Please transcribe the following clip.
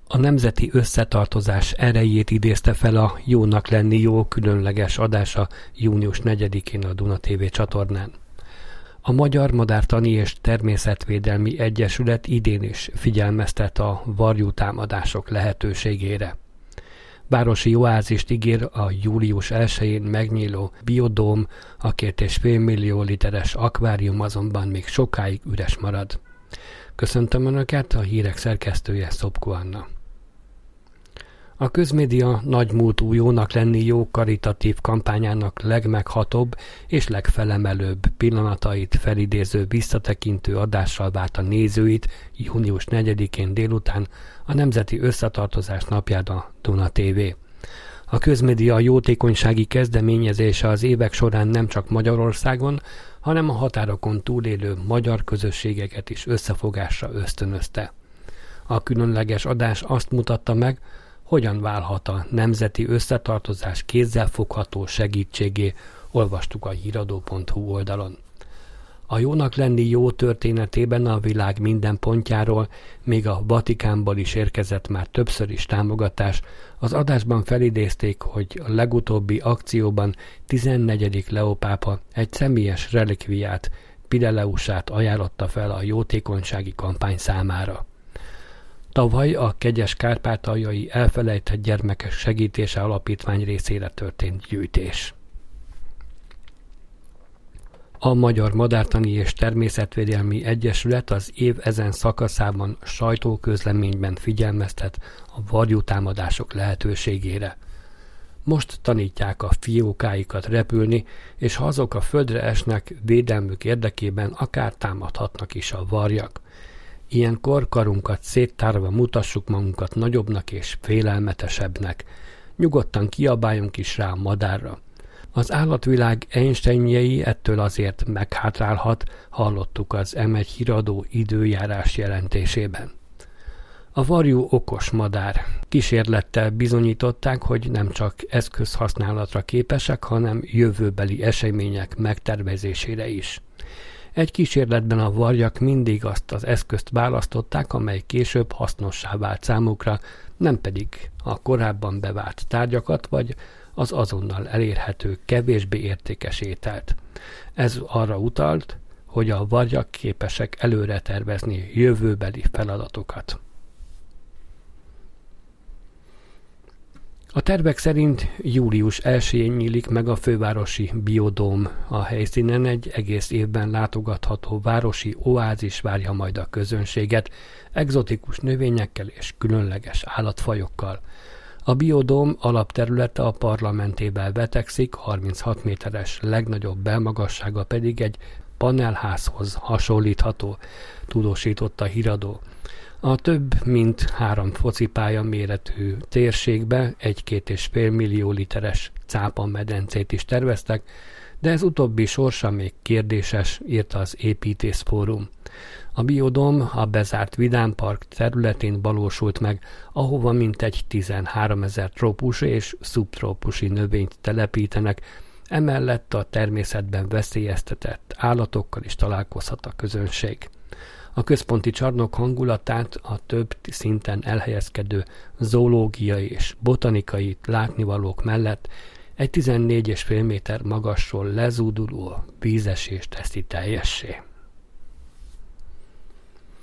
A nemzeti összetartozás erejét idézte fel a Jónak lenni jó különleges adása június 4-én a Duna TV csatornán. A Magyar Madártani és Természetvédelmi Egyesület idén is figyelmeztet a varjútámadások lehetőségére. Városi oázist ígér a július 1-én megnyíló biodóm, a 2,5 millió literes akvárium azonban még sokáig üres marad. Köszöntöm Önöket, a hírek szerkesztője Szopko Anna. A közmédia nagymúltú Jónak lenni jó karitatív kampányának legmeghatóbb és legfelemelőbb pillanatait felidéző visszatekintő adással várta nézőit június 4-én délután a Nemzeti Összetartozás napján a Duna TV. A közmédia jótékonysági kezdeményezése az évek során nem csak Magyarországon, hanem a határokon túlélő magyar közösségeket is összefogásra ösztönözte. A különleges adás azt mutatta meg, hogyan válhat a nemzeti összetartozás kézzelfogható segítségé, olvastuk a híradó.hu oldalon. A Jónak lenni jó történetében a világ minden pontjáról, még a Vatikánból is érkezett már többször is támogatás. Az adásban felidézték, hogy a legutóbbi akcióban 14. Leó pápa egy személyes relikviát, Pireleusát ajánlotta fel a jótékonysági kampány számára. Tavaly a Kegyes Kárpátaljai Elfelejtett Gyermekek Segítése Alapítvány részére történt gyűjtés. A Magyar Madártani és Természetvédelmi Egyesület az év ezen szakaszában sajtóközleményben figyelmeztet a varjútámadások lehetőségére. Most tanítják a fiókáikat repülni, és ha azok a földre esnek, védelmük érdekében akár támadhatnak is a varjak. Ilyenkor karunkat széttárva mutassuk magunkat nagyobbnak és félelmetesebbnek. Nyugodtan kiabáljunk is rá a madárra. Az állatvilág Einsteinjei ettől azért meghátrálhat, hallottuk az M1 híradó időjárás jelentésében. A varjú okos madár. Kísérlettel bizonyították, hogy nem csak eszközhasználatra képesek, hanem jövőbeli események megtervezésére is. Egy kísérletben a varjak mindig azt az eszközt választották, amely később hasznossá vált számukra, nem pedig a korábban bevált tárgyakat, vagy az azonnal elérhető, kevésbé értékes ételt. Ez arra utalt, hogy a varjak képesek előre tervezni jövőbeli feladatokat. A tervek szerint július 1-én nyílik meg a fővárosi biodóm. A helyszínen egy egész évben látogatható városi oázis várja majd a közönséget, egzotikus növényekkel és különleges állatfajokkal. A biodóm alapterülete a Parlamentével vetekszik, 36 méteres legnagyobb belmagassága pedig egy panelházhoz hasonlítható, tudósította a híradó. A több mint 3 focipálya méretű térségbe 1-2,5 millió literes cápamedencét is terveztek, de ez utóbbi sorsa még kérdéses, írta az Építészfórum. A biodóm a bezárt vidámpark területén valósult meg, ahova mintegy 13 000 trópusi és szubtrópusi növényt telepítenek, emellett a természetben veszélyeztetett állatokkal is találkozhat a közönség. A központi csarnok hangulatát a több szinten elhelyezkedő zoológiai és botanikai látnivalók mellett egy 14,5 méter magasról lezúduló vízesés teszi teljessé.